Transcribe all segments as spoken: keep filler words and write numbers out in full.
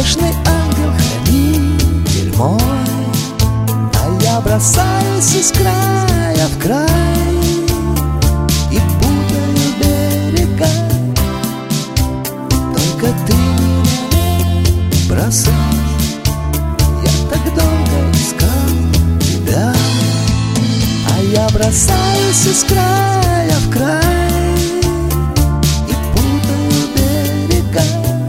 Грешный ангел-хранитель мой, а я бросаюсь из края в край и путаю берега. Только ты меня бросай, я так долго искал тебя. А я бросаюсь из края в край и путаю берега.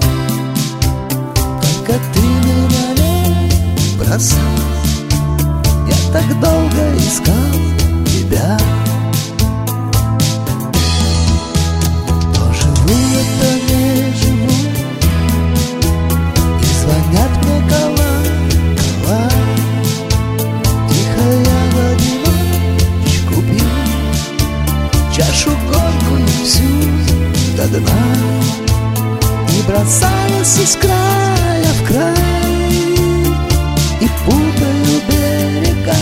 Только ты меня не бросай, я так долго искал тебя. То живу я, то не живу, и звонят мне колокола. Тихо я в одиночку пью чашу горькую всю до дна и бросаюсь из края в край и путаю берега.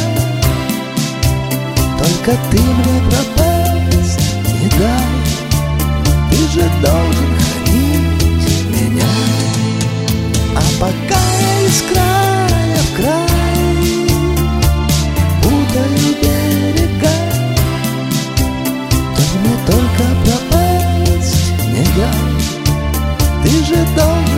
Только ты мне пропасть не дай, ты же должен хранить меня. А пока я из края в край путаю берега, то мне только пропасть не дай, ты же должен